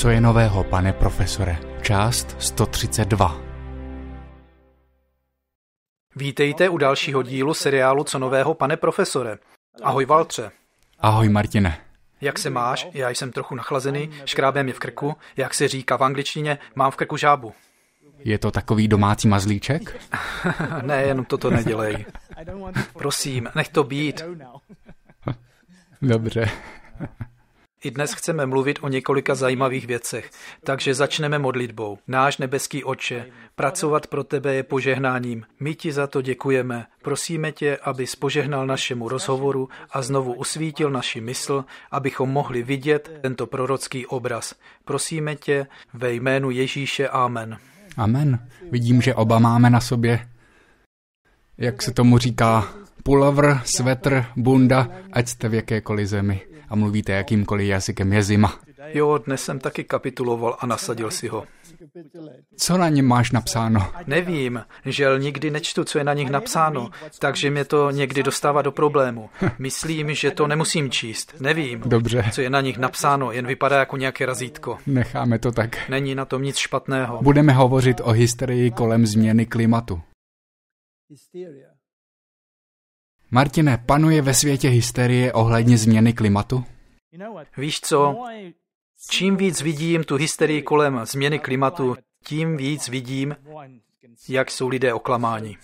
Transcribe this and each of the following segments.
Co je nového, pane profesore? Část 132. Vítejte u dalšího dílu seriálu Co nového, pane profesore. Ahoj, Valtře. Ahoj, Martine. Jak se máš? Já jsem trochu nachlazený, škrábem je v krku. Jak se říká v angličtině, mám v krku žábu. Je to takový domácí mazlíček? Ne, jenom toto nedělej. Prosím, nech to být. Dobře. I dnes chceme mluvit o několika zajímavých věcech, takže začneme modlitbou. Náš nebeský Otče, pracovat pro tebe je požehnáním. My ti za to děkujeme. Prosíme tě, abys požehnal našemu rozhovoru a znovu usvítil naši mysl, abychom mohli vidět tento prorocký obraz. Prosíme tě ve jménu Ježíše. Amen. Amen. Vidím, že oba máme na sobě, jak se tomu říká, pulovr, svetr, bunda, ať jste v jakékoliv zemi a mluvíte jakýmkoliv jazykem, je zima. Jo, dnes jsem taky kapituloval a nasadil si ho. Co na něm máš napsáno? Nevím, žel nikdy nečtu, co je na nich napsáno, takže mě to někdy dostává do problému. Myslím, že to nemusím číst. Nevím, Dobře. co je na nich napsáno, jen vypadá jako nějaké razítko. Necháme to tak. Není na tom nic špatného. Budeme hovořit o hysterii kolem změny klimatu. Martine, panuje ve světě hysterie ohledně změny klimatu? Víš co? Čím víc vidím tu hysterii kolem změny klimatu, tím víc vidím, jak jsou lidé oklamáni.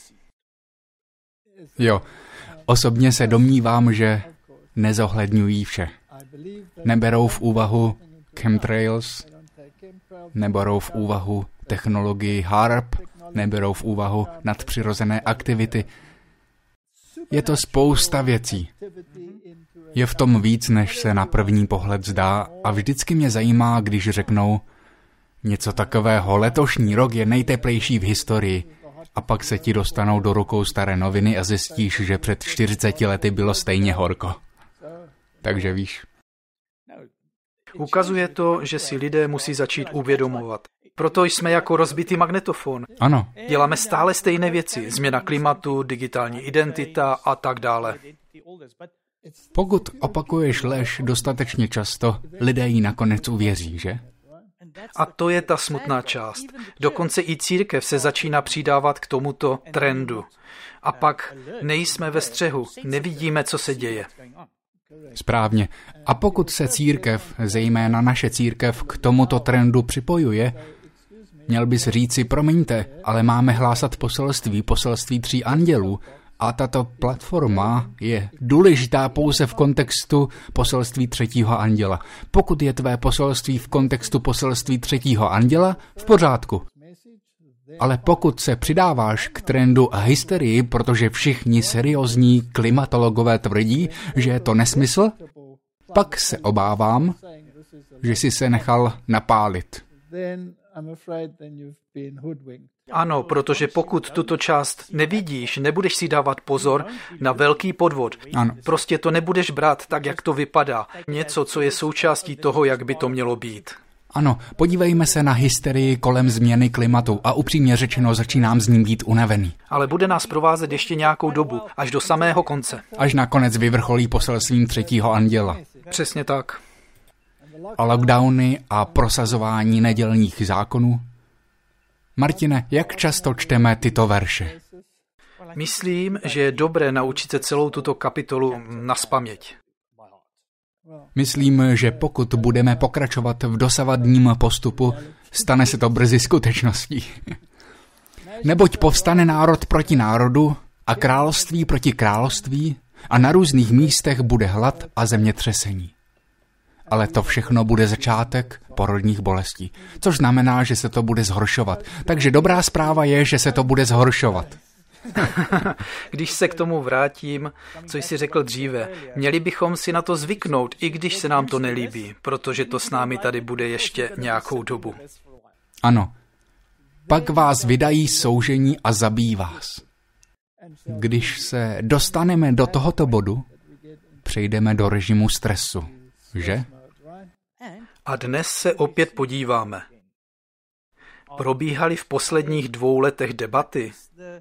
Jo, osobně se domnívám, že nezohledňují vše. Neberou v úvahu chemtrails, neberou v úvahu technologii HAARP, neberou v úvahu nadpřirozené aktivity. Je to spousta věcí. Je v tom víc, než se na první pohled zdá a vždycky mě zajímá, když řeknou něco takového, letošní rok je nejteplejší v historii a pak se ti dostanou do rukou staré noviny a zjistíš, že před 40 lety bylo stejně horko. Takže víš. Ukazuje to, že si lidé musí začít uvědomovat. Proto jsme jako rozbitý magnetofon. Ano. Děláme stále stejné věci. Změna klimatu, digitální identita a tak dále. Pokud opakuješ lež dostatečně často, lidé jí nakonec uvěří, že? A to je ta smutná část. Dokonce i církev se začíná přidávat k tomuto trendu. A pak nejsme ve střehu, nevidíme, co se děje. Správně. A pokud se církev, zejména naše církev, k tomuto trendu připojuje, měl bys říci, promiňte, ale máme hlásat poselství 3 andělů a tato platforma je důležitá pouze v kontextu poselství 3. anděla. Pokud je tvé poselství v kontextu poselství 3. anděla, v pořádku. Ale pokud se přidáváš k trendu a hysterii, protože všichni seriózní klimatologové tvrdí, že je to nesmysl, pak se obávám, že jsi se nechal napálit. Ano, protože pokud tuto část nevidíš, nebudeš si dávat pozor na velký podvod. Ano. Prostě to nebudeš brát tak, jak to vypadá. Něco, co je součástí toho, jak by to mělo být. Ano, podívejme se na hysterii kolem změny klimatu a upřímně řečeno začínám z ní být unavený. Ale bude nás provázet ještě nějakou dobu, až do samého konce. Až nakonec vyvrcholí poselstvím 3. anděla. Přesně tak. A lockdowny a prosazování nedělních zákonů? Martine, jak často čteme tyto verše? Myslím, že je dobré naučit se celou tuto kapitolu nazpaměť. Myslím, že pokud budeme pokračovat v dosavadním postupu, stane se to brzy skutečností. Neboť povstane národ proti národu a království proti království a na různých místech bude hlad a zemětřesení. Ale to všechno bude začátek porodních bolestí, což znamená, že se to bude zhoršovat. Takže dobrá zpráva je, že se to bude zhoršovat. Když se k tomu vrátím, co jsi řekl dříve, měli bychom si na to zvyknout, i když se nám to nelíbí, protože to s námi tady bude ještě nějakou dobu. Ano. Pak vás vydají soužení a zabijí vás. Když se dostaneme do tohoto bodu, přejdeme do režimu stresu, že? A dnes se opět podíváme. Probíhaly v posledních 2 letech debaty.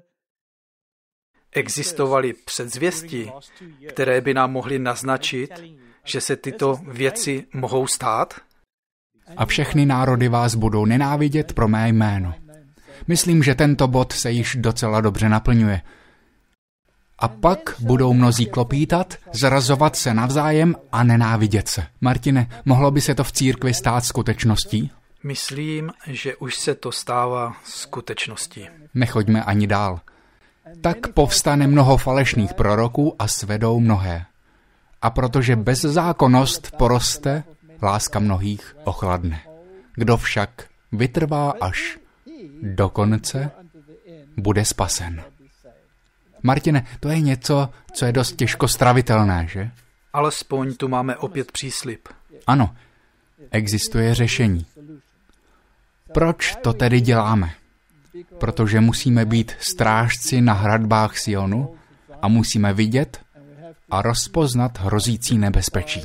Existovaly předzvěsti, které by nám mohly naznačit, že se tyto věci mohou stát? A všechny národy vás budou nenávidět pro mé jméno. Myslím, že tento bod se již docela dobře naplňuje. A pak budou mnozí klopítat, zrazovat se navzájem a nenávidět se. Martine, mohlo by se to v církvi stát skutečností? Myslím, že už se to stává skutečností. Nechoďme ani dál. Tak povstane mnoho falešných proroků a svedou mnohé. A protože bezzákonnost poroste, láska mnohých ochladne. Kdo však vytrvá až do konce, bude spasen. Martine, to je něco, co je dost těžko stravitelné, že? Alespoň tu máme opět příslib. Ano, existuje řešení. Proč to tedy děláme? Protože musíme být strážci na hradbách Sionu a musíme vidět a rozpoznat hrozící nebezpečí.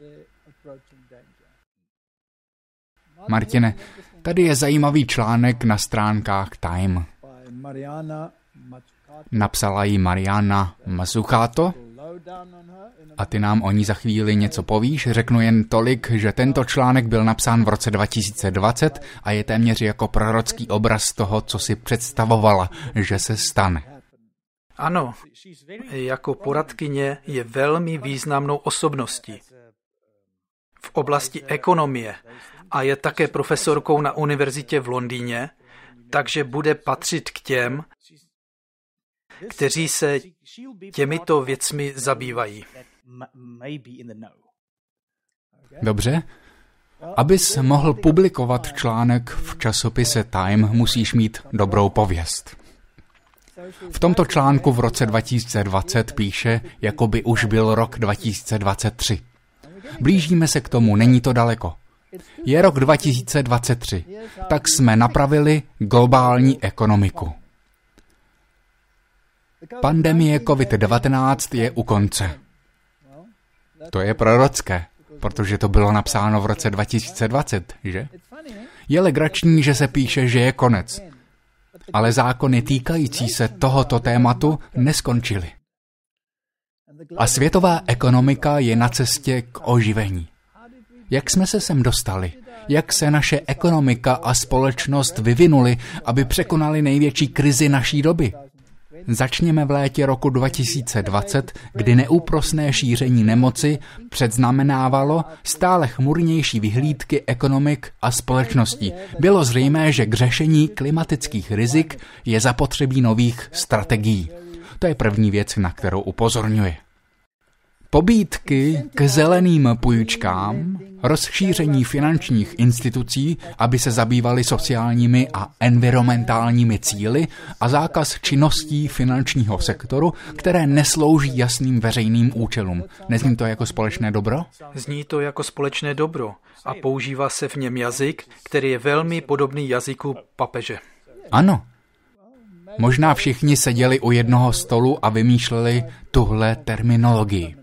Martine, tady je zajímavý článek na stránkách Time. Napsala ji Mariana Mazzucato a ty nám o ní za chvíli něco povíš. Řeknu jen tolik, že tento článek byl napsán v roce 2020 a je téměř jako prorocký obraz toho, co si představovala, že se stane. Ano, jako poradkyně je velmi významnou osobností v oblasti ekonomie a je také profesorkou na univerzitě v Londýně, takže bude patřit k těm, kteří se těmito věcmi zabývají. Dobře. Abys mohl publikovat článek v časopise Time, musíš mít dobrou pověst. V tomto článku v roce 2020 píše, jako by už byl rok 2023. Blížíme se k tomu, není to daleko. Je rok 2023, tak jsme napravili globální ekonomiku. Pandemie COVID-19 je u konce. To je prorocké, protože to bylo napsáno v roce 2020, že? Je legrační, že se píše, že je konec. Ale zákony týkající se tohoto tématu neskončily. A světová ekonomika je na cestě k oživení. Jak jsme se sem dostali? Jak se naše ekonomika a společnost vyvinuly, aby překonali největší krizi naší doby? Začněme v létě roku 2020, kdy neúprosné šíření nemoci předznamenávalo stále chmurnější vyhlídky ekonomik a společností. Bylo zřejmé, že k řešení klimatických rizik je zapotřebí nových strategií. To je první věc, na kterou upozorňuje. Pobídky k zeleným půjčkám, rozšíření finančních institucí, aby se zabývaly sociálními a environmentálními cíli a zákaz činností finančního sektoru, které neslouží jasným veřejným účelům. Nezní to jako společné dobro? Zní to jako společné dobro a používá se v něm jazyk, který je velmi podobný jazyku papeže. Ano. Možná všichni seděli u jednoho stolu a vymýšleli tuhle terminologii.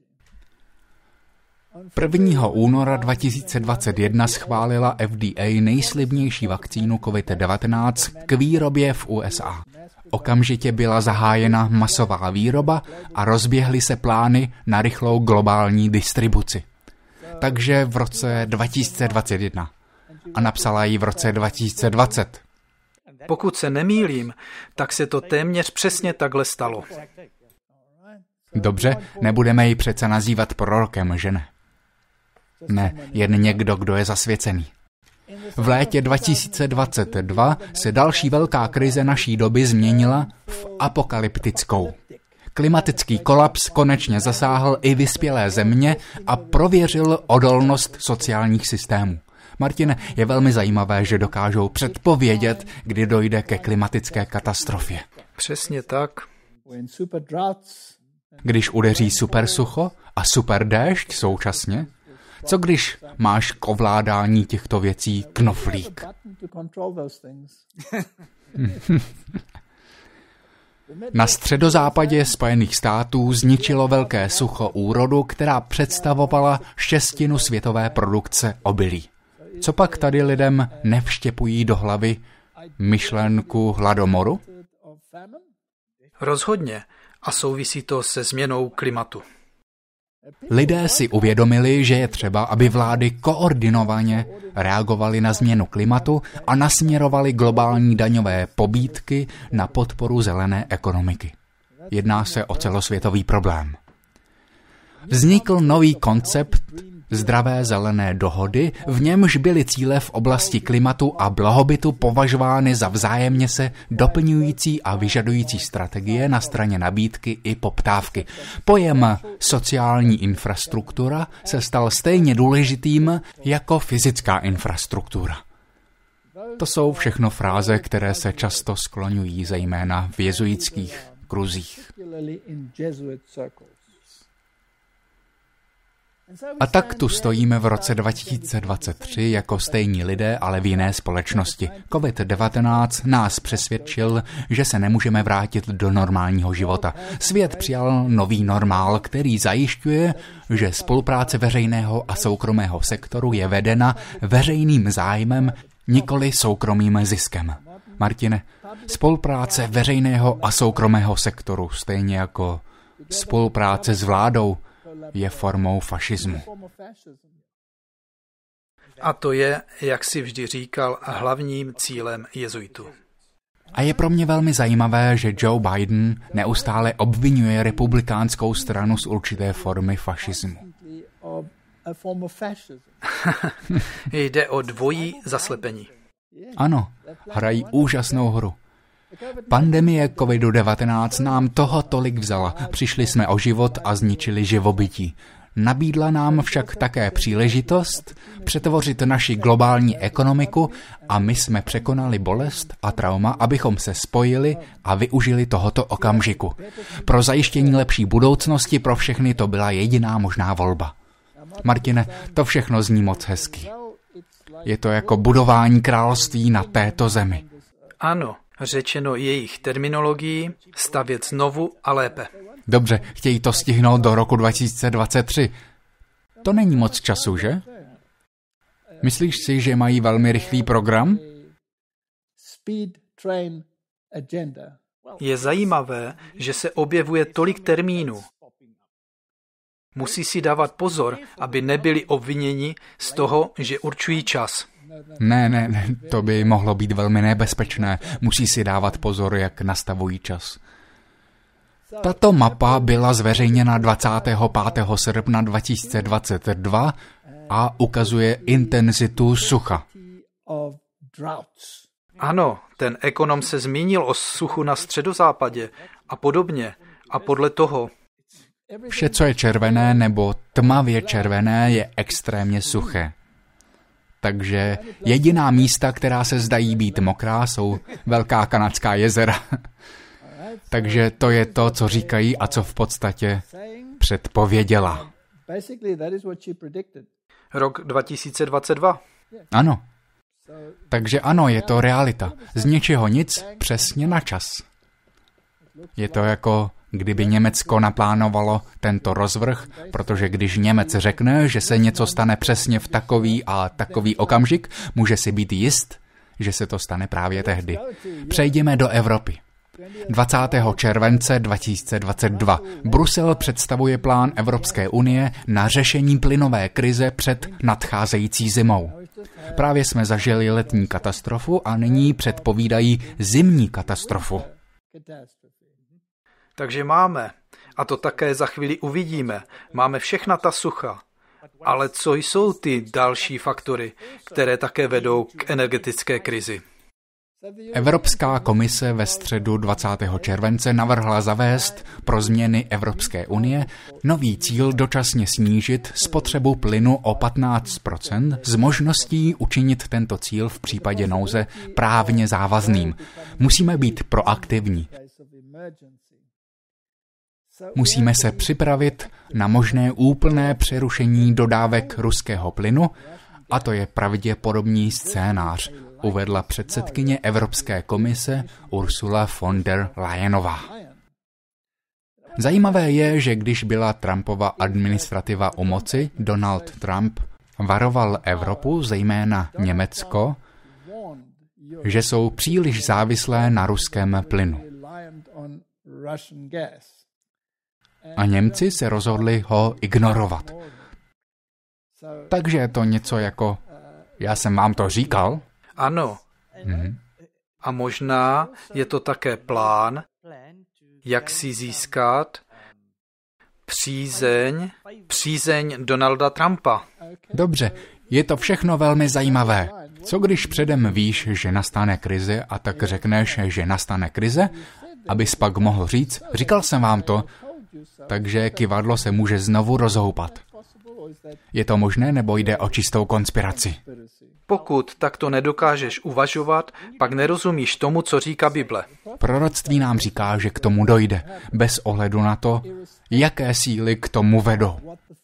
1. února 2021 schválila FDA nejslibnější vakcínu COVID-19 k výrobě v USA. Okamžitě byla zahájena masová výroba a rozběhly se plány na rychlou globální distribuci. Takže v roce 2021. A napsala ji v roce 2020. Pokud se nemýlím, tak se to téměř přesně takhle stalo. Dobře, nebudeme ji přece nazývat prorokem, že ne? Ne, jen někdo, kdo je zasvěcený. V létě 2022 se další velká krize naší doby změnila v apokalyptickou. Klimatický kolaps konečně zasáhl i vyspělé země a prověřil odolnost sociálních systémů. Martine, je velmi zajímavé, že dokážou předpovědět, kdy dojde ke klimatické katastrofě. Přesně tak. Když udeří supersucho a superdéšť současně, co když máš k ovládání těchto věcí knoflík? Na středozápadě Spojených států zničilo velké sucho úrodu, která představovala 1/6 světové produkce obilí. Co pak tady lidem nevštěpují do hlavy myšlenku hladomoru? Rozhodně. A souvisí to se změnou klimatu. Lidé si uvědomili, že je třeba, aby vlády koordinovaně reagovaly na změnu klimatu a nasměrovaly globální daňové pobídky na podporu zelené ekonomiky. Jedná se o celosvětový problém. Vznikl nový koncept zdravé zelené dohody, v němž byly cíle v oblasti klimatu a blahobytu považovány za vzájemně se doplňující a vyžadující strategie na straně nabídky i poptávky. Pojem sociální infrastruktura se stal stejně důležitým jako fyzická infrastruktura. To jsou všechno fráze, které se často skloňují, zejména v jezuitských kruzích. A tak tu stojíme v roce 2023 jako stejní lidé, ale v jiné společnosti. COVID-19 nás přesvědčil, že se nemůžeme vrátit do normálního života. Svět přijal nový normál, který zajišťuje, že spolupráce veřejného a soukromého sektoru je vedena veřejným zájmem, nikoli soukromým ziskem. Martine, spolupráce veřejného a soukromého sektoru, stejně jako spolupráce s vládou, je formou fašismu. A to je, jak si vždy říkal, hlavním cílem jezuitů. A je pro mě velmi zajímavé, že Joe Biden neustále obvinuje republikánskou stranu z určité formy fašismu. Jde o dvojí zaslepení. Ano, hrají úžasnou hru. Pandemie COVID-19 nám toho tolik vzala. Přišli jsme o život a zničili živobytí. Nabídla nám však také příležitost přetvořit naši globální ekonomiku a my jsme překonali bolest a trauma, abychom se spojili a využili tohoto okamžiku. Pro zajištění lepší budoucnosti pro všechny to byla jediná možná volba. Martine, to všechno zní moc hezky. Je to jako budování království na této zemi. Ano, řečeno jejich terminologií, stavět znovu a lépe. Dobře, chtějí to stihnout do roku 2023. To není moc času, že? Myslíš si, že mají velmi rychlý program? Je zajímavé, že se objevuje tolik termínů. Musí si dávat pozor, aby nebyli obviněni z toho, že určují čas. Ne, to by mohlo být velmi nebezpečné. Musí si dávat pozor, jak nastavují čas. Tato mapa byla zveřejněna 25. srpna 2022 a ukazuje intenzitu sucha. Ano, ten ekonom se zmínil o suchu na středozápadě a podobně. A podle toho vše, co je červené nebo tmavě červené, je extrémně suché. Takže jediná místa, která se zdají být mokrá, jsou velká kanadská jezera. Takže to je to, co říkají a co v podstatě předpověděla. Rok 2022. Ano. Takže ano, je to realita. Z něčeho nic, přesně na čas. Je to jako kdyby Německo naplánovalo tento rozvrh, protože když Němec řekne, že se něco stane přesně v takový a takový okamžik, může si být jist, že se to stane právě tehdy. Přejdeme do Evropy. 20. července 2022 Brusel představuje plán Evropské unie na řešení plynové krize před nadcházející zimou. Právě jsme zažili letní katastrofu a nyní předpovídají zimní katastrofu. Takže máme, a to také za chvíli uvidíme, máme všechna ta sucha. Ale co jsou ty další faktory, které také vedou k energetické krizi? Evropská komise ve středu 20. července navrhla zavést pro změny Evropské unie nový cíl dočasně snížit spotřebu plynu o 15% s možností učinit tento cíl v případě nouze právně závazným. Musíme být proaktivní. Musíme se připravit na možné úplné přerušení dodávek ruského plynu, a to je pravděpodobný scénář, uvedla předsedkyně Evropské komise Ursula von der Leyenová. Zajímavé je, že když byla Trumpova administrativa u moci, Donald Trump varoval Evropu, zejména Německo, že jsou příliš závislé na ruském plynu. A Němci se rozhodli ho ignorovat. Takže je to něco jako, já jsem vám to říkal? Ano. A možná je to také plán, jak si získat přízeň Donalda Trumpa. Dobře, je to všechno velmi zajímavé. Co když předem víš, že nastane krize a tak řekneš, že nastane krize, abys pak mohl říct, říkal jsem vám to, takže kyvadlo se může znovu rozhoupat. Je to možné, nebo jde o čistou konspiraci? Pokud takto nedokážeš uvažovat, pak nerozumíš tomu, co říká Bible. Proroctví nám říká, že k tomu dojde, bez ohledu na to, jaké síly k tomu vedou.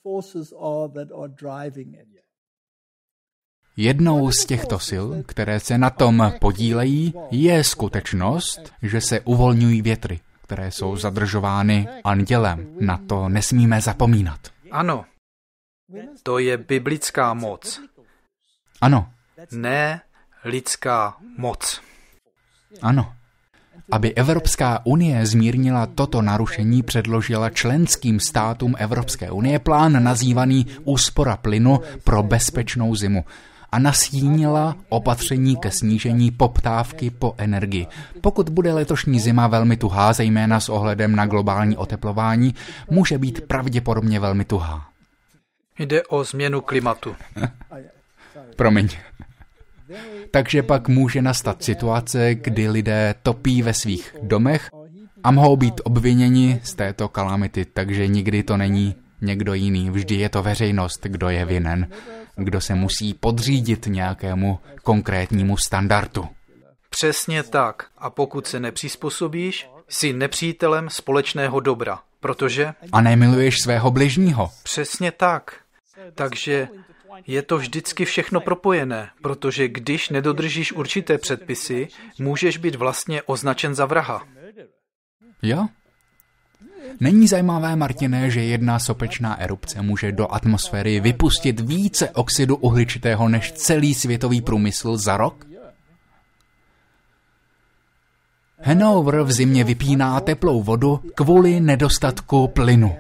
Jednou z těchto sil, které se na tom podílejí, je skutečnost, že se uvolňují větry, které jsou zadržovány andělem. Na to nesmíme zapomínat. Ano, to je biblická moc. Ano. Ne lidská moc. Ano. Aby Evropská unie zmírnila toto narušení, předložila členským státům Evropské unie plán nazývaný Úspora plynu pro bezpečnou zimu a nastínila opatření ke snížení poptávky po energii. Pokud bude letošní zima velmi tuhá, zejména s ohledem na globální oteplování, může být pravděpodobně velmi tuhá. Jde o změnu klimatu. Promiň. Takže pak může nastat situace, kdy lidé topí ve svých domech a mohou být obviněni z této kalamity, takže nikdy to není někdo jiný. Vždy je to veřejnost, kdo je vinen, kdo se musí podřídit nějakému konkrétnímu standardu. Přesně tak. A pokud se nepřizpůsobíš, jsi nepřítelem společného dobra, protože... A nemiluješ svého bližního. Přesně tak. Takže je to vždycky všechno propojené, protože když nedodržíš určité předpisy, můžeš být vlastně označen za vraha. Jo? Není zajímavé, Martine, že jedna sopečná erupce může do atmosféry vypustit více oxidu uhličitého než celý světový průmysl za rok? Hanover v zimě vypíná teplou vodu kvůli nedostatku plynu.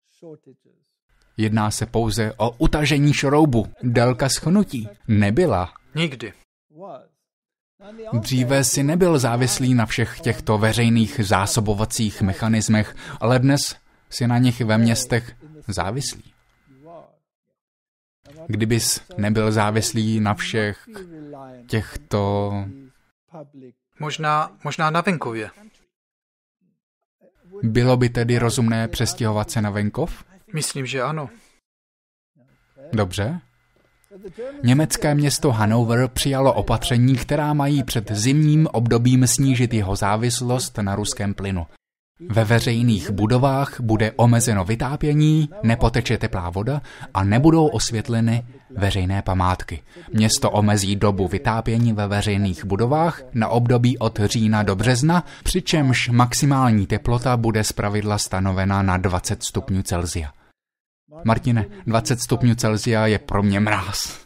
Jedná se pouze o utažení šroubu. Délka schnutí nebyla. Nikdy. Dříve si nebyl závislý na všech těchto veřejných zásobovacích mechanismech, ale dnes si na nich ve městech závislý. Kdybys nebyl závislý na všech těchto... Možná na venkově. Bylo by tedy rozumné přestěhovat se na venkov? Myslím, že ano. Dobře. Německé město Hannover přijalo opatření, která mají před zimním obdobím snížit jeho závislost na ruském plynu. Ve veřejných budovách bude omezeno vytápění, nepoteče teplá voda a nebudou osvětleny veřejné památky. Město omezí dobu vytápění ve veřejných budovách na období od října do března, přičemž maximální teplota bude zpravidla stanovena na 20 stupňů Celsia. Martine, 20 stupňů Celsia je pro mě mráz.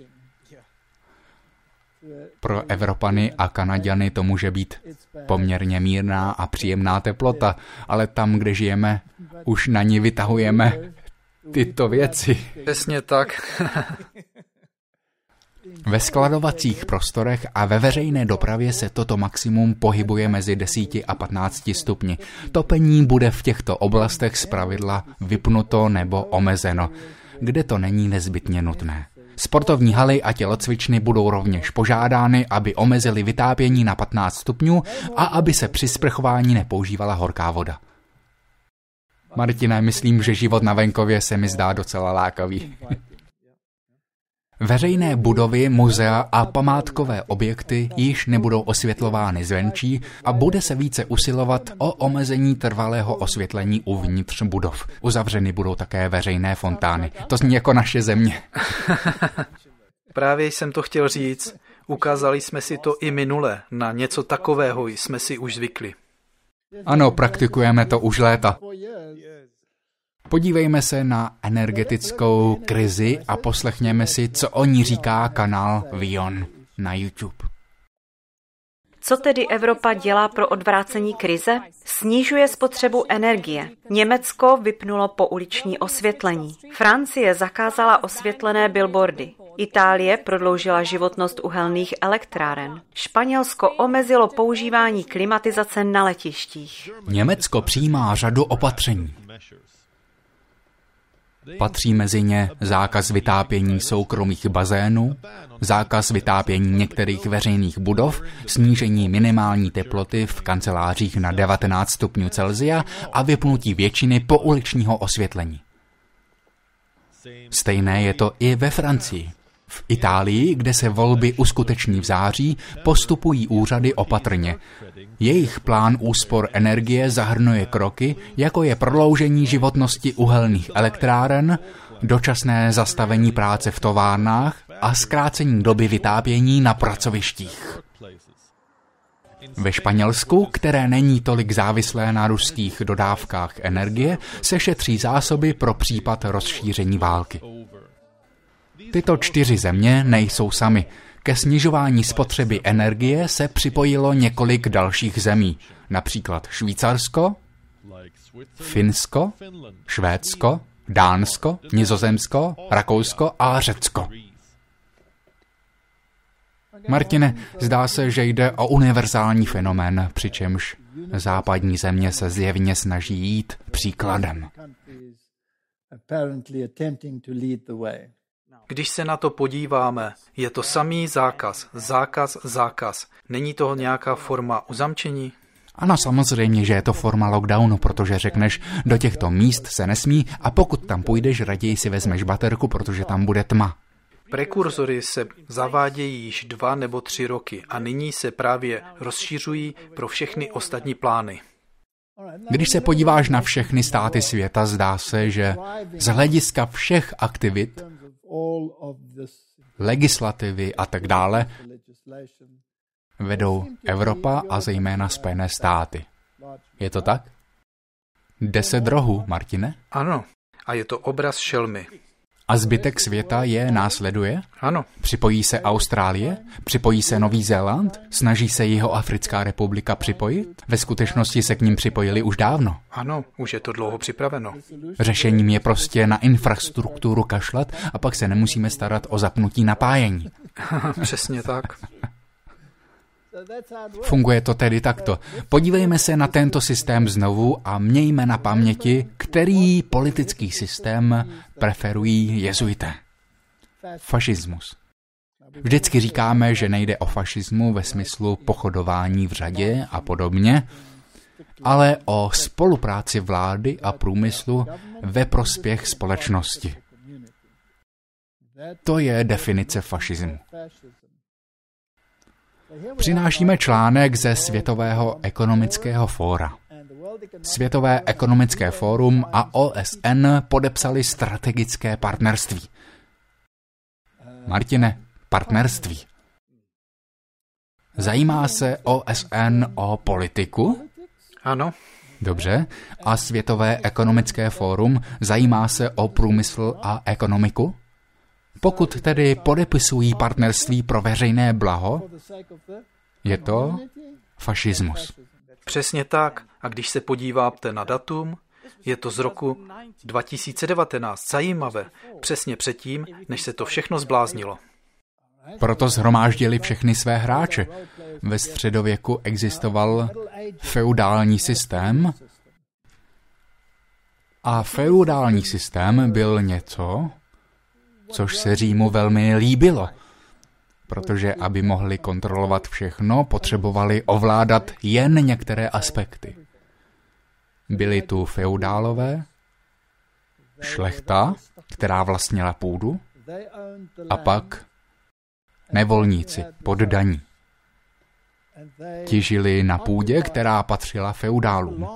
Pro Evropany a Kanaďany to může být poměrně mírná a příjemná teplota, ale tam, kde žijeme, už na ní vytahujeme tyto věci. Přesně tak. Ve skladovacích prostorech a ve veřejné dopravě se toto maximum pohybuje mezi 10 a 15 stupni. Topení bude v těchto oblastech zpravidla vypnuto nebo omezeno, kde to není nezbytně nutné. Sportovní haly a tělocvičny budou rovněž požádány, aby omezili vytápění na 15 stupňů a aby se při sprchování nepoužívala horká voda. Martine, myslím, že život na venkově se mi zdá docela lákavý. Veřejné budovy, muzea a památkové objekty již nebudou osvětlovány zvenčí a bude se více usilovat o omezení trvalého osvětlení uvnitř budov. Uzavřeny budou také veřejné fontány. To zní jako naše země. Právě jsem to chtěl říct. Ukázali jsme si to i minule. Na něco takového jsme si už zvykli. Ano, praktikujeme to už léta. Podívejme se na energetickou krizi a poslechněme si, co o ní říká kanál Vion na YouTube. Co tedy Evropa dělá pro odvrácení krize? Snižuje spotřebu energie. Německo vypnulo pouliční osvětlení. Francie zakázala osvětlené billboardy. Itálie prodloužila životnost uhelných elektráren. Španělsko omezilo používání klimatizace na letištích. Německo přijímá řadu opatření. Patří mezi ně zákaz vytápění soukromých bazénů, zákaz vytápění některých veřejných budov, snížení minimální teploty v kancelářích na 19 stupňů Celsia a vypnutí většiny pouličního osvětlení. Stejné je to i ve Francii. V Itálii, kde se volby uskuteční v září, postupují úřady opatrně. Jejich plán úspor energie zahrnuje kroky, jako je prodloužení životnosti uhelných elektráren, dočasné zastavení práce v továrnách a zkrácení doby vytápění na pracovištích. Ve Španělsku, které není tolik závislé na ruských dodávkách energie, se šetří zásoby pro případ rozšíření války. Tyto 4 země nejsou samy. Ke snižování spotřeby energie se připojilo několik dalších zemí, například Švýcarsko, Finsko, Švédsko, Dánsko, Nizozemsko, Rakousko a Řecko. Martine, zdá se, že jde o univerzální fenomén, přičemž západní země se zjevně snaží jít příkladem. Když se na to podíváme, je to samý zákaz. Není to nějaká forma uzamčení? Ano, samozřejmě, že je to forma lockdownu, protože řekneš, do těchto míst se nesmí a pokud tam půjdeš, raději si vezmeš baterku, protože tam bude tma. Prekurzory se zavádějí již 2 nebo 3 roky a nyní se právě rozšiřují pro všechny ostatní plány. Když se podíváš na všechny státy světa, zdá se, že z hlediska všech aktivit, legislativy a tak dále, vedou Evropa a zejména Spojené státy. Je to tak? 10 rohů, Martine? Ano, a je to obraz šelmy. A zbytek světa je následuje? Ano. Připojí se Austrálie? Připojí se Nový Zéland? Snaží se Jihoafrická republika připojit? Ve skutečnosti se k ním připojili už dávno. Ano, už je to dlouho připraveno. Řešením je prostě na infrastrukturu kašlat a pak se nemusíme starat o zapnutí napájení. Přesně tak. Funguje to tedy takto. Podívejme se na tento systém znovu a mějme na paměti, který politický systém preferují jezuité. Fašismus. Vždycky říkáme, že nejde o fašismu ve smyslu pochodování v řadě a podobně, ale o spolupráci vlády a průmyslu ve prospěch společnosti. To je definice fašismu. Přinášíme článek ze Světového ekonomického fóra. Světové ekonomické fórum a OSN podepsali strategické partnerství. Martine, partnerství. Zajímá se OSN o politiku? Ano. Dobře. A Světové ekonomické fórum zajímá se o průmysl a ekonomiku? Pokud tedy podepisují partnerství pro veřejné blaho, je to fašismus. Přesně tak. A když se podíváte na datum, je to z roku 2019. Zajímavé. Přesně předtím, než se to všechno zbláznilo. Proto shromáždili všechny své hráče. Ve středověku existoval feudální systém a feudální systém byl něco, což se Římu velmi líbilo, protože aby mohli kontrolovat všechno, potřebovali ovládat jen některé aspekty. Byli tu feudálové, šlechta, která vlastnila půdu, a pak nevolníci, poddaní. Ti žili na půdě, která patřila feudálům.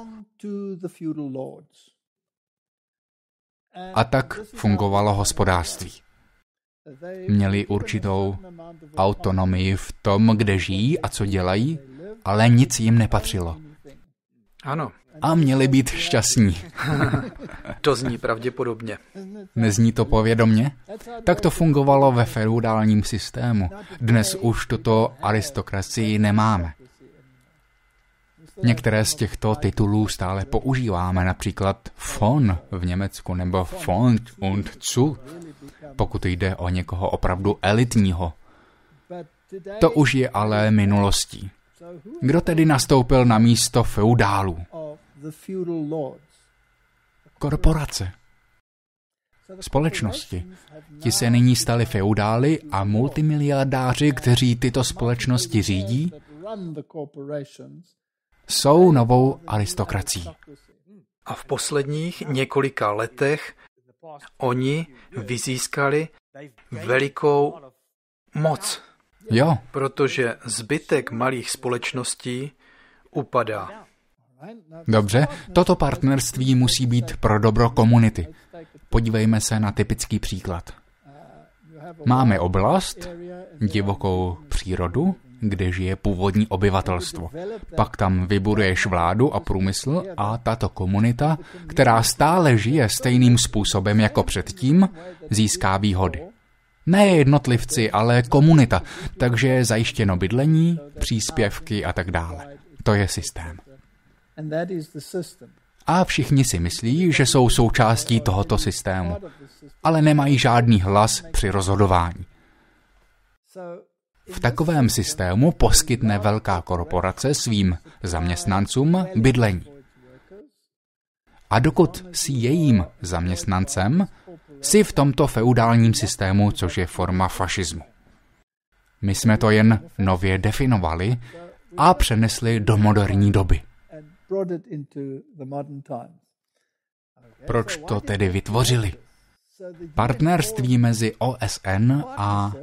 A tak fungovalo hospodářství. Měli určitou autonomii v tom, kde žijí a co dělají, ale nic jim nepatřilo. Ano. A měli být šťastní. To zní pravděpodobně. Nezní to povědomně? Tak to fungovalo ve feudálním systému. Dnes už tuto aristokracii nemáme. Některé z těchto titulů stále používáme, například von v Německu nebo Fond und zu, pokud jde o někoho opravdu elitního. To už je ale minulostí. Kdo tedy nastoupil na místo feudálů? Korporace. Společnosti. Ti se nyní stali feudály a multimiliardáři, kteří tyto společnosti řídí, jsou novou aristokracií. A v posledních několika letech oni vyzískali velikou moc. Jo. Protože zbytek malých společností upadá. Dobře, toto partnerství musí být pro dobro komunity. Podívejme se na typický příklad. Máme oblast, divokou přírodu, kde žije původní obyvatelstvo. Pak tam vybuduješ vládu a průmysl a tato komunita, která stále žije stejným způsobem jako předtím, získá výhody. Ne jednotlivci, ale komunita, takže je zajištěno bydlení, příspěvky a tak dále. To je systém. A všichni si myslí, že jsou součástí tohoto systému, ale nemají žádný hlas při rozhodování. V takovém systému poskytne velká korporace svým zaměstnancům bydlení. A dokud jsi jejím zaměstnancem, jsi v tomto feudálním systému, což je forma fašismu. My jsme to jen nově definovali a přenesli do moderní doby. Proč to tedy vytvořili? Partnerství mezi OSN a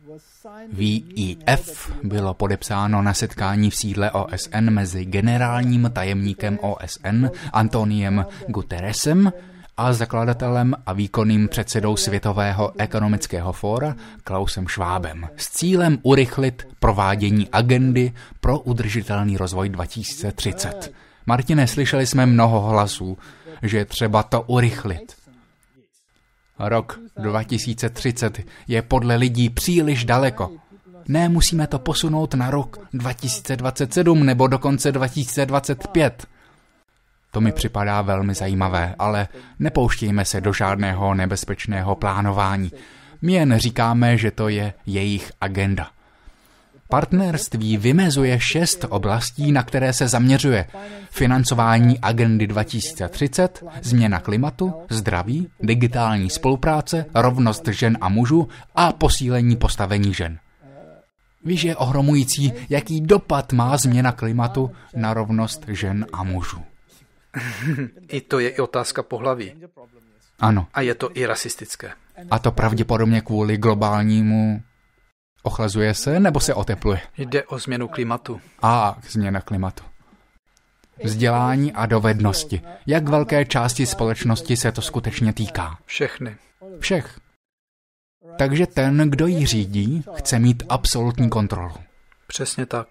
VIF bylo podepsáno na setkání v sídle OSN mezi generálním tajemníkem OSN Antoniem Guterresem a zakladatelem a výkonným předsedou Světového ekonomického fóra Klausem Schwabem s cílem urychlit provádění agendy pro udržitelný rozvoj 2030. Martine, slyšeli jsme mnoho hlasů, že je třeba to urychlit. Rok 2030 je podle lidí příliš daleko. Ne, musíme to posunout na rok 2027 nebo dokonce 2025. To mi připadá velmi zajímavé, ale nepouštějme se do žádného nebezpečného plánování. My jen říkáme, že to je jejich agenda. Partnerství vymezuje 6 oblastí, na které se zaměřuje. Financování agendy 2030, změna klimatu, zdraví, digitální spolupráce, rovnost žen a mužů a posílení postavení žen. Víš, je ohromující, jaký dopad má změna klimatu na rovnost žen a mužů. I to je i otázka pohlaví. Ano. A je to i rasistické. A to pravděpodobně kvůli globálnímu... Ochlazuje se nebo se otepluje? Jde o změnu klimatu. A změna klimatu. Vzdělání a dovednosti. Jak velké části společnosti se to skutečně týká? Všechny. Všech. Takže ten, kdo ji řídí, chce mít absolutní kontrolu. Přesně tak.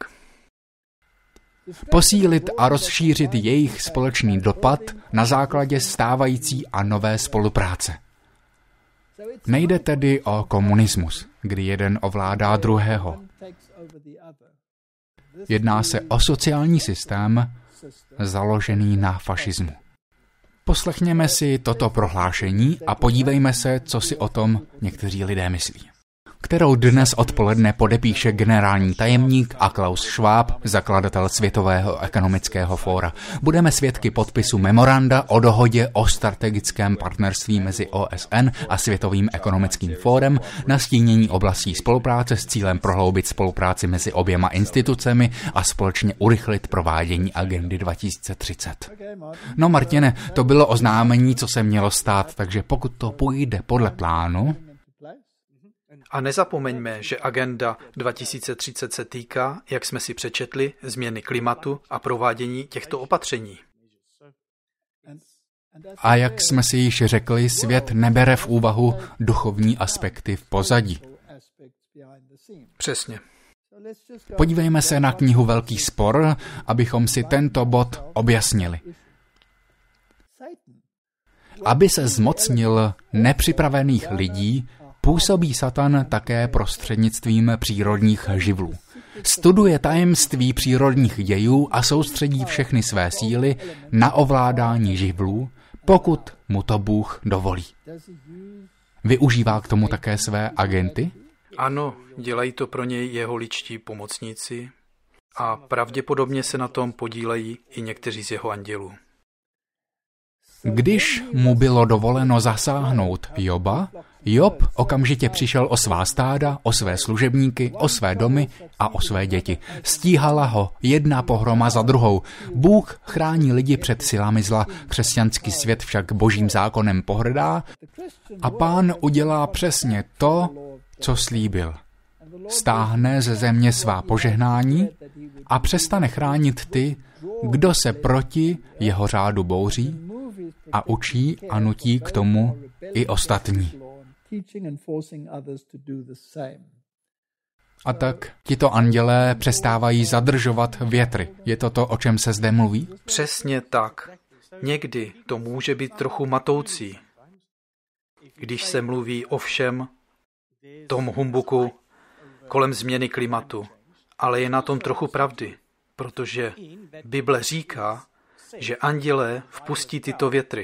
Posílit a rozšířit jejich společný dopad na základě stávající a nové spolupráce. Nejde tedy o komunismus, kdy jeden ovládá druhého. Jedná se o sociální systém založený na fašismu. Poslechněme si toto prohlášení a podívejme se, co si o tom někteří lidé myslí. Kterou dnes odpoledne podepíše generální tajemník a Klaus Schwab, zakladatel Světového ekonomického fóra. Budeme svědky podpisu memoranda o dohodě o strategickém partnerství mezi OSN a Světovým ekonomickým fórem, nastínění oblastí spolupráce s cílem prohloubit spolupráci mezi oběma institucemi a společně urychlit provádění agendy 2030. No Martine, to bylo oznámení, co se mělo stát, takže pokud to půjde podle plánu... A nezapomeňme, že agenda 2030 se týká, jak jsme si přečetli, změny klimatu a provádění těchto opatření. A jak jsme si již řekli, svět nebere v úvahu duchovní aspekty v pozadí. Přesně. Podívejme se na knihu Velký spor, abychom si tento bod objasnili. Aby se zmocnil nepřipravených lidí, působí Satan také prostřednictvím přírodních živlů. studuje tajemství přírodních dějů a soustředí všechny své síly na ovládání živlů, pokud mu to Bůh dovolí. Využívá k tomu také své agenty? Ano, dělají to pro něj jeho ličtí pomocníci a pravděpodobně se na tom podílejí i někteří z jeho andělů. Když mu bylo dovoleno zasáhnout Joba, Job okamžitě přišel o svá stáda, o své služebníky, o své domy a o své děti. Stíhala ho jedna pohroma za druhou. Bůh chrání lidi před silami zla, křesťanský svět však božím zákonem pohrdá a Pán udělá přesně to, co slíbil. Stáhne ze země svá požehnání a přestane chránit ty, kdo se proti jeho řádu bouří a učí a nutí k tomu i ostatní. A tak tito andělé přestávají zadržovat větry. Je to to, o čem se zde mluví? Přesně tak. Někdy to může být trochu matoucí, když se mluví o všem tom humbuku kolem změny klimatu. Ale je na tom trochu pravdy, protože Bible říká, že andělé vpustí tyto větry.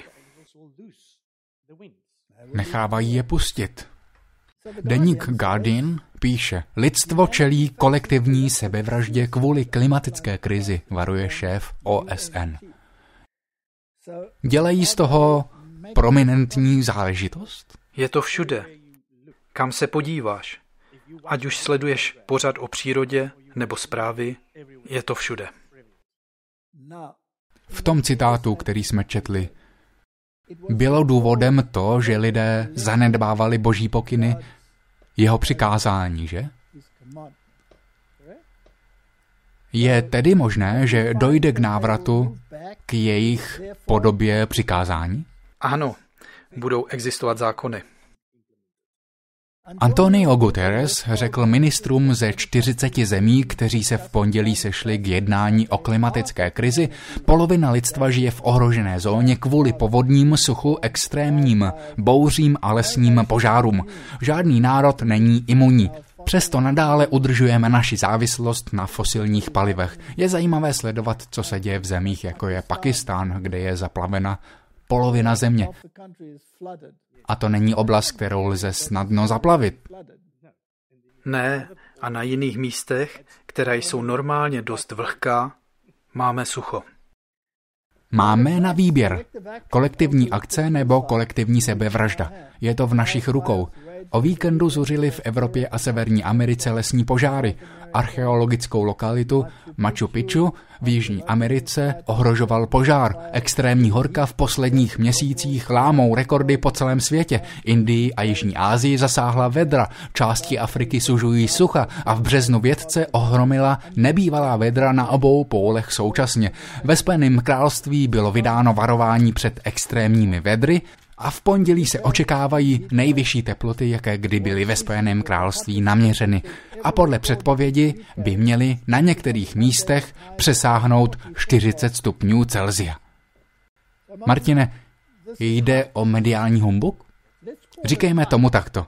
Nechávají je pustit. Deník Guardian píše, lidstvo čelí kolektivní sebevraždě kvůli klimatické krizi, varuje šéf OSN. Dělají z toho prominentní záležitost? Je to všude. Kam se podíváš? Ať už sleduješ pořad o přírodě nebo zprávy, je to všude. V tom citátu, který jsme četli, bylo důvodem to, že lidé zanedbávali boží pokyny, jeho přikázání, že? Je tedy možné, že dojde k návratu k jejich podobě přikázání? Ano, budou existovat zákony. Antonio Guterres řekl ministrům ze 40 zemí, kteří se v pondělí sešli k jednání o klimatické krizi, polovina lidstva žije v ohrožené zóně kvůli povodním, suchu, extrémním bouřím a lesním požárům. Žádný národ není imunní. Přesto nadále udržujeme naši závislost na fosilních palivech. Je zajímavé sledovat, co se děje v zemích, jako je Pakistán, kde je zaplavena polovina země. A to není oblast, kterou lze snadno zaplavit. Ne, a na jiných místech, které jsou normálně dost vlhká, máme sucho. Máme na výběr. Kolektivní akce nebo kolektivní sebevražda. Je to v našich rukou. O víkendu zuřili v Evropě a Severní Americe lesní požáry. Archeologickou lokalitu Machu Picchu v Jižní Americe ohrožoval požár. Extrémní horka v posledních měsících lámou rekordy po celém světě. Indii a Jižní Asii zasáhla vedra, části Afriky sužují sucha a v březnu vědce ohromila nebývalá vedra na obou pólech současně. Ve Spojeném království bylo vydáno varování před extrémními vedry a v pondělí se očekávají nejvyšší teploty, jaké kdy byly ve Spojeném království naměřeny. A podle předpovědi by měly na některých místech přesáhnout 40 stupňů Celsia. Martine, jde o mediální humbuk? Říkejme tomu takto.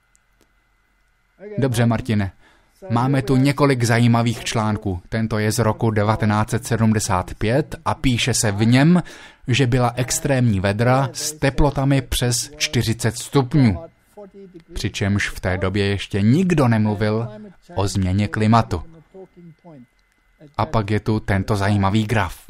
Dobře, Martine. Máme tu několik zajímavých článků. Tento je z roku 1975 a píše se v něm, že byla extrémní vedra s teplotami přes 40 stupňů. Přičemž v té době ještě nikdo nemluvil o změně klimatu. A pak je tu tento zajímavý graf.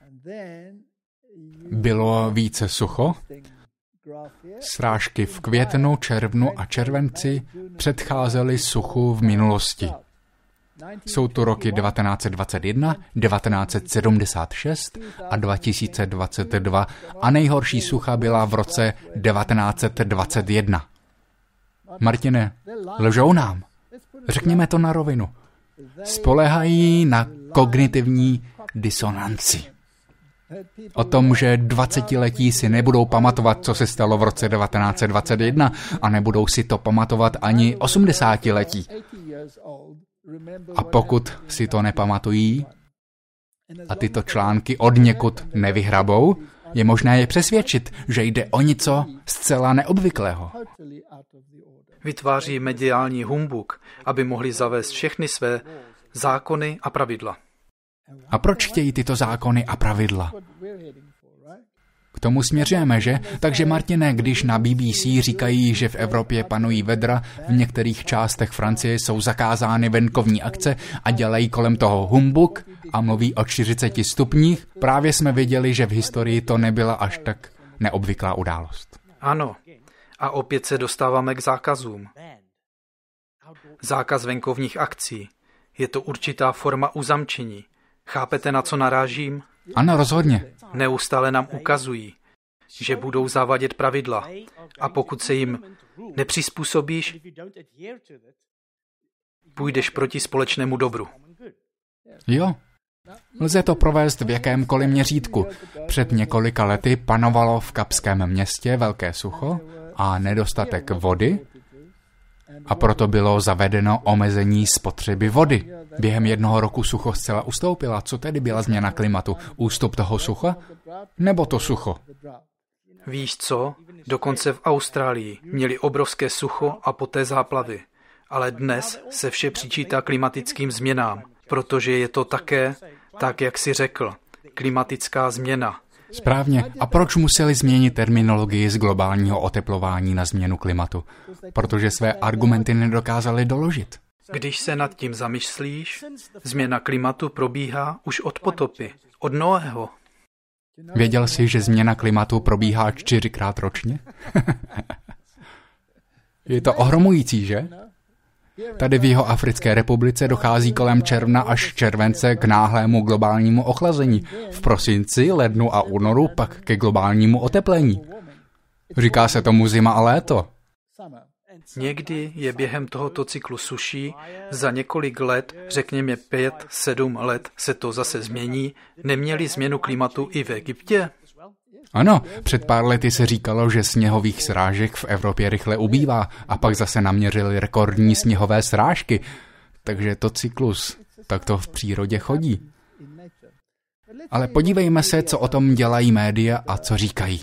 Bylo více sucho? Srážky v květnu, červnu a červenci předcházely suchu v minulosti. Jsou tu roky 1921, 1976 a 2022 a nejhorší sucha byla v roce 1921. Martine, lžou nám. Řekněme to na rovinu. Spoléhají na kognitivní disonanci. O tom, že 20letí si nebudou pamatovat, co se stalo v roce 1921 a nebudou si to pamatovat ani 80letí. A pokud si to nepamatují a tyto články odněkud nevyhrabou, je možné je přesvědčit, že jde o něco zcela neobvyklého. Vytváří mediální humbuk, aby mohli zavést všechny své Zákony a pravidla. A proč chtějí tyto zákony a pravidla? K tomu směřujeme, že? Takže Martine, když na BBC říkají, že v Evropě panují vedra, v některých částech Francie jsou zakázány venkovní akce a dělají kolem toho humbuk a mluví o 40 stupních, právě jsme viděli, že v historii to nebyla až tak neobvyklá událost. Ano. A opět se dostáváme k zákazům. Zákaz venkovních akcí. Je to určitá forma uzamčení. Chápete, na co narážím? Ano, rozhodně. Neustále nám ukazují, že budou zavádět pravidla a pokud se jim nepřizpůsobíš, půjdeš proti společnému dobru. Jo. Lze to provést v jakémkoliv měřítku. Před několika lety panovalo v Kapském městě velké sucho a nedostatek vody a proto bylo zavedeno omezení spotřeby vody. Během 1 roku sucho zcela ustoupila. Co tedy byla změna klimatu? Ústup toho sucha? Nebo to sucho? Víš co? Dokonce v Austrálii měli obrovské sucho a poté záplavy. Ale dnes se vše přičítá klimatickým změnám, protože je to také, tak jak jsi řekl, klimatická změna. Správně. A proč museli změnit terminologii z globálního oteplování na změnu klimatu? Protože své argumenty nedokázali doložit. Když se nad tím zamyslíš, změna klimatu probíhá už od potopy, od Noého. Věděl jsi, že změna klimatu probíhá 4krát ročně? Je to ohromující, že? Tady v Jihoafrické republice dochází kolem června až července k náhlému globálnímu ochlazení. V prosinci, lednu a únoru pak ke globálnímu oteplení. Říká se tomu zima a léto. Někdy je během tohoto cyklu suší, za několik let, řekněme 5-7 let, se to zase změní. Neměli změnu klimatu i v Egyptě? Ano, před pár lety se říkalo, že sněhových srážek v Evropě rychle ubývá a pak zase naměřili rekordní sněhové srážky. Takže to cyklus, tak to v přírodě chodí. Ale podívejme se, co o tom dělají média a co říkají.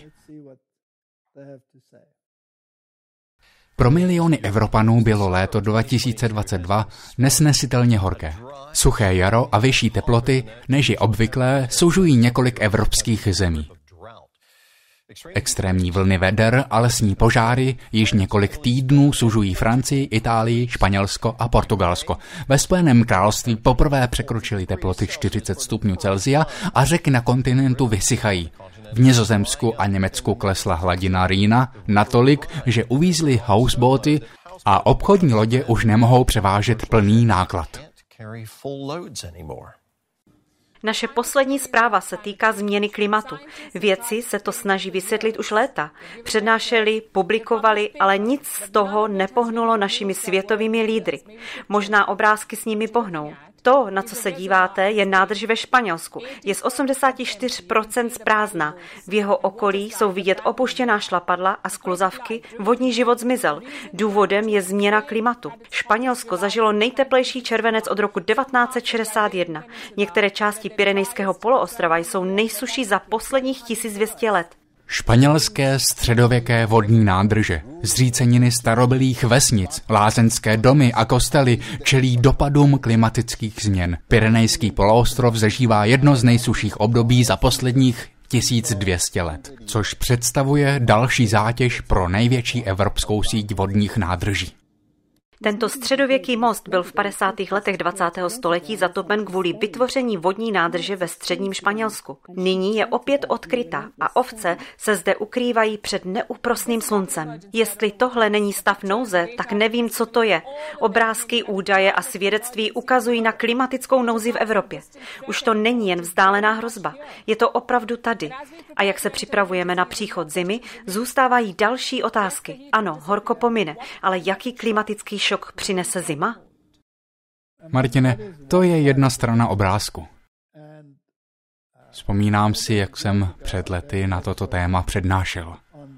Pro miliony Evropanů bylo léto 2022 nesnesitelně horké. Suché jaro a vyšší teploty, než je obvyklé, sužují několik evropských zemí. Extrémní vlny veder a lesní požáry již několik týdnů sužují Francii, Itálii, Španělsko a Portugalsko. Ve Spojeném království poprvé překročily teploty 40 stupňů Celsia a řeky na kontinentu vysychají. V Nizozemsku a Německu klesla hladina Rýna natolik, že uvízly houseboaty a obchodní lodě už nemohou převážet plný náklad. Naše poslední zpráva se týká změny klimatu. Vědci se to snaží vysvětlit už léta. Přednášeli, publikovali, ale nic z toho nepohnulo našimi světovými lídry. Možná obrázky s nimi pohnou. To, na co se díváte, je nádrž ve Španělsku. Je z 84% prázdná. V jeho okolí jsou vidět opuštěná šlapadla a skluzavky, vodní život zmizel. Důvodem je změna klimatu. Španělsko zažilo nejteplejší červenec od roku 1961. Některé části Pyrenejského poloostrova jsou nejsuší za posledních 1200 let. Španělské středověké vodní nádrže, zříceniny starobylých vesnic, lázeňské domy a kostely čelí dopadům klimatických změn. Pyrenejský poloostrov zažívá jedno z nejsušších období za posledních 1200 let, což představuje další zátěž pro největší evropskou síť vodních nádrží. Tento středověký most byl v 50. letech 20. století zatopen kvůli vytvoření vodní nádrže ve středním Španělsku. Nyní je opět odkrytá a ovce se zde ukrývají před neúprosným sluncem. Jestli tohle není stav nouze, tak nevím, co to je. Obrázky, údaje a svědectví ukazují na klimatickou nouzi v Evropě. Už to není jen vzdálená hrozba. Je to opravdu tady. A jak se připravujeme na příchod zimy, zůstávají další otázky. Ano, horko pomine, ale jaký klimatický šok přinese zima? Martine, to je jedna strana obrázku. Vzpomínám si, jak jsem před lety na toto téma přednášel.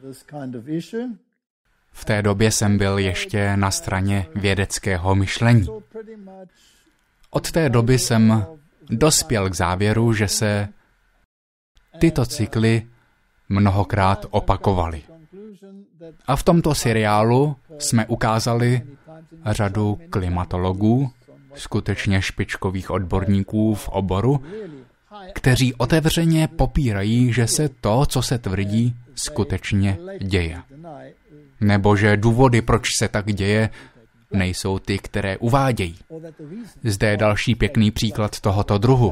V té době jsem byl ještě na straně vědeckého myšlení. Od té doby jsem dospěl k závěru, že se tyto cykly mnohokrát opakovaly. A v tomto seriálu jsme ukázali řadu klimatologů, skutečně špičkových odborníků v oboru, kteří otevřeně popírají, že se to, co se tvrdí, skutečně děje. Nebo že důvody, proč se tak děje, nejsou ty, které uvádějí. Zde je další pěkný příklad tohoto druhu.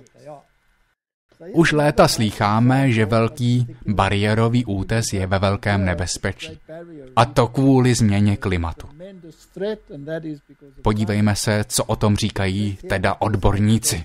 Už léta slýcháme, že velký bariérový útes je ve velkém nebezpečí. A to kvůli změně klimatu. Podívejme se, co o tom říkají teda odborníci.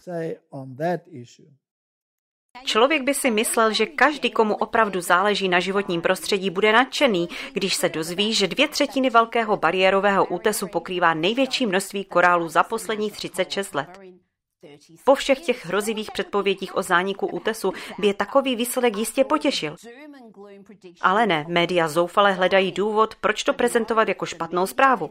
Člověk by si myslel, že každý, komu opravdu záleží na životním prostředí, bude nadšený, když se dozví, že 2/3 velkého bariérového útesu pokrývá největší množství korálů za posledních 36 let. Po všech těch hrozivých předpovědích o zániku útesu by je takový výsledek jistě potěšil. Ale ne, média zoufale hledají důvod, proč to prezentovat jako špatnou zprávu.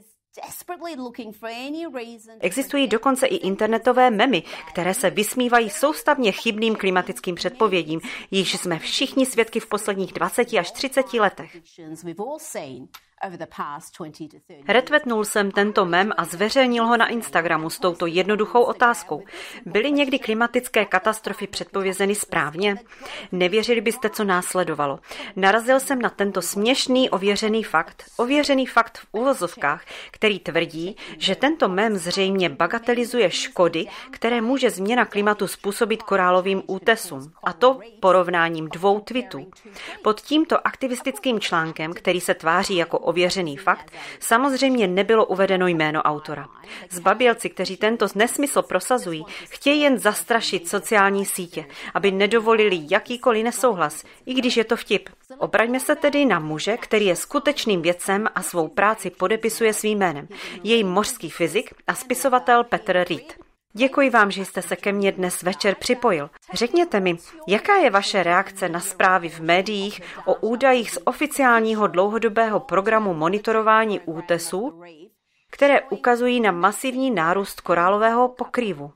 Existují dokonce i internetové memy, které se vysmívají soustavně chybným klimatickým předpovědím, již jsme všichni svědky v posledních 20 až 30 letech. Retweetnul jsem tento mem a zveřejnil ho na Instagramu s touto jednoduchou otázkou. Byly někdy klimatické katastrofy předpovězeny správně? Nevěřili byste, co následovalo. Narazil jsem na tento směšný ověřený fakt v uvozovkách, který tvrdí, že tento mem zřejmě bagatelizuje škody, které může změna klimatu způsobit korálovým útesům. A to porovnáním 2 tweetů. Pod tímto aktivistickým článkem, který se tváří jako ověřený fakt, samozřejmě nebylo uvedeno jméno autora. Zbabělci, kteří tento nesmysl prosazují, chtějí jen zastrašit sociální sítě, aby nedovolili jakýkoliv nesouhlas, i když je to vtip. Obraťme se tedy na muže, který je skutečným vědcem a svou práci podepisuje svým jménem. Je mořský fyzik a spisovatel Peter Reed. Děkuji vám, že jste se ke mně dnes večer připojil. Řekněte mi, jaká je vaše reakce na zprávy v médiích o údajích z oficiálního dlouhodobého programu monitorování útesů, které ukazují na masivní nárůst korálového pokrývu?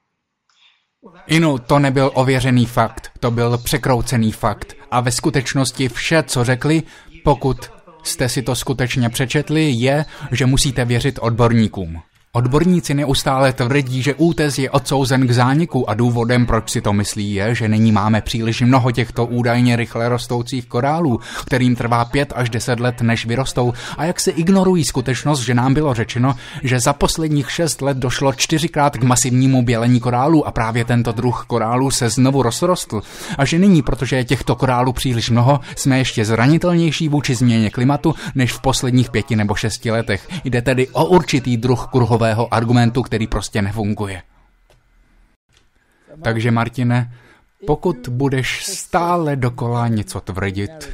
Inu, to nebyl ověřený fakt, to byl překroucený fakt. A ve skutečnosti vše, co řekli, pokud jste si to skutečně přečetli, je, že musíte věřit odborníkům. Odborníci neustále tvrdí, že útes je odsouzen k zániku a důvodem, proč si to myslí, je, že nyní máme příliš mnoho těchto údajně rychle rostoucích korálů, kterým trvá 5 až 10 let, než vyrostou, a jak se ignorují skutečnost, že nám bylo řečeno, že za posledních 6 let došlo 4krát k masivnímu bělení korálů a právě tento druh korálů se znovu rozrostl. A že nyní, protože je těchto korálů příliš mnoho, jsme ještě zranitelnější vůči změně klimatu než v posledních 5 nebo 6 letech. Jde tedy o určitý druh kruhového argumentu, který prostě nefunguje. Takže Martine, pokud budeš stále dokola něco tvrdit,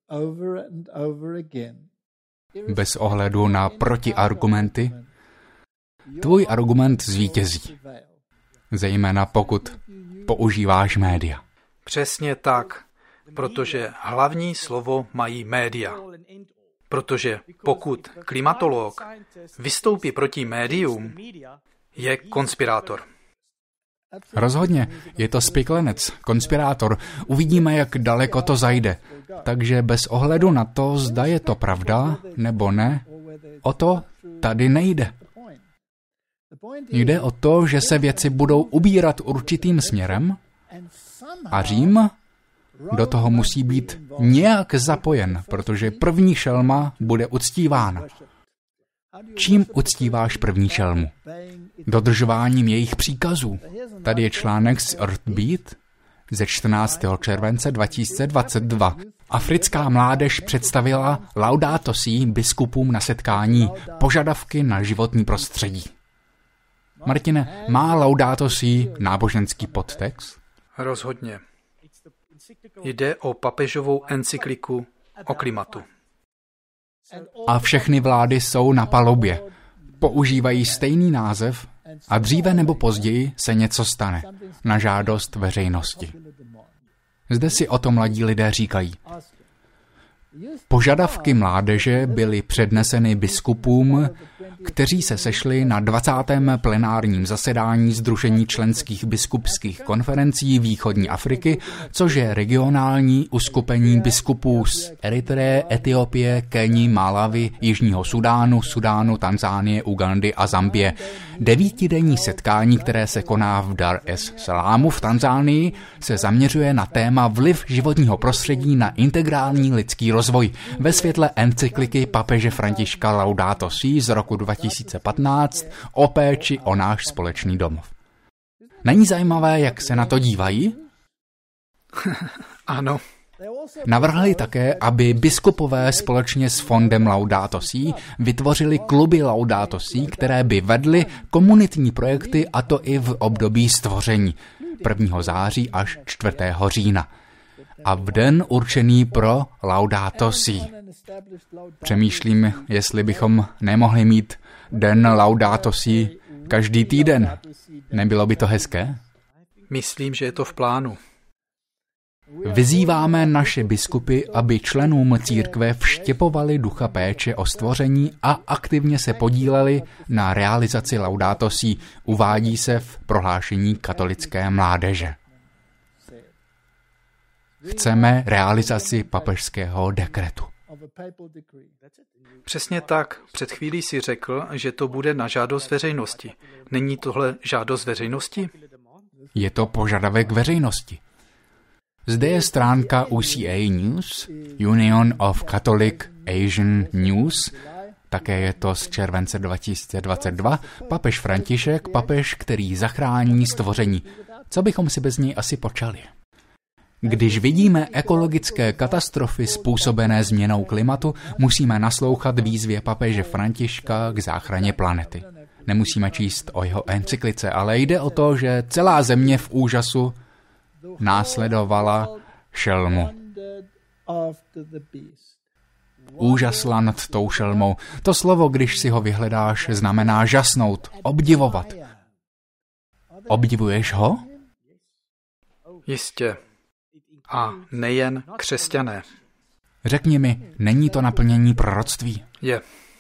bez ohledu na protiargumenty, tvůj argument zvítězí. Zejména pokud používáš média. Přesně tak, protože hlavní slovo mají média. Protože pokud klimatolog vystoupí proti médium, je konspirátor. Rozhodně, je to spiklenec, konspirátor. Uvidíme, jak daleko to zajde. Takže bez ohledu na to, zda je to pravda nebo ne, o to tady nejde. Jde o to, že se věci budou ubírat určitým směrem a Řím do toho musí být nějak zapojen, protože první šelma bude uctívána. Čím uctíváš první šelmu? Dodržováním jejich příkazů. Tady je článek z Earthbeat ze 14. července 2022. Africká mládež představila Laudato Si biskupům na setkání požadavky na životní prostředí. Martine, má Laudato Si náboženský podtext? Rozhodně. Jde o papežovou encykliku o klimatu. A všechny vlády jsou na palubě. Používají stejný název a dříve nebo později se něco stane na žádost veřejnosti. Zde si o to mladí lidé říkají. Požadavky mládeže byly předneseny biskupům, kteří se sešli na 20. plenárním zasedání Sdružení členských biskupských konferencí Východní Afriky, což je regionální uskupení biskupů z Eritreje, Etiopie, Keni, Malawi, Jižního Sudánu, Tanzánie, Ugandy a Zambie. 9denní setkání, které se koná v Dar es Salámu v Tanzánii, se zaměřuje na téma vliv životního prostředí na integrální lidský rozvoj ve světle encykliky papeže Františka Laudato Si z roku 2015 o péči o náš společný domov. Není zajímavé, jak se na to dívají? Ano. Navrhli také, aby biskupové společně s fondem Laudato Si vytvořili kluby Laudato Si, které by vedly komunitní projekty, a to i v období stvoření 1. září až 4. října. A v den určený pro Laudato Si. Přemýšlím, jestli bychom nemohli mít den Laudato Si každý týden. Nebylo by to hezké? Myslím, že je to v plánu. Vyzýváme naše biskupy, aby členům církve vštěpovali ducha péče o stvoření a aktivně se podíleli na realizaci Laudato Si, uvádí se v prohlášení katolické mládeže. Chceme realizaci papežského dekretu. Přesně tak. Před chvílí si řekl, že to bude na žádost veřejnosti. Není tohle žádost veřejnosti? Je to požadavek veřejnosti. Zde je stránka UCA News, Union of Catholic Asian News, také je to z července 2022, papež František, papež, který zachrání stvoření. Co bychom si bez něj asi počali? Když vidíme ekologické katastrofy způsobené změnou klimatu, musíme naslouchat výzvě papeže Františka k záchraně planety. Nemusíme číst o jeho encyklice, ale jde o to, že celá země v úžasu následovala šelmu. Úžasla nad tou šelmou. To slovo, když si ho vyhledáš, znamená žasnout, obdivovat. Obdivuješ ho? Jistě. A nejen křesťané. Řekni mi, není to naplnění proroctví? Je.